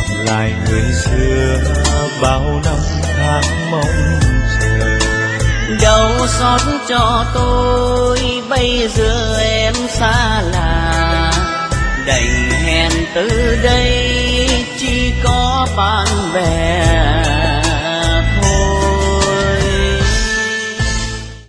gặp lại người xưa bao năm tháng mong chờ. Đau xót cho tôi bây giờ em xa lạ, đành hẹn từ đây chỉ có bạn bè.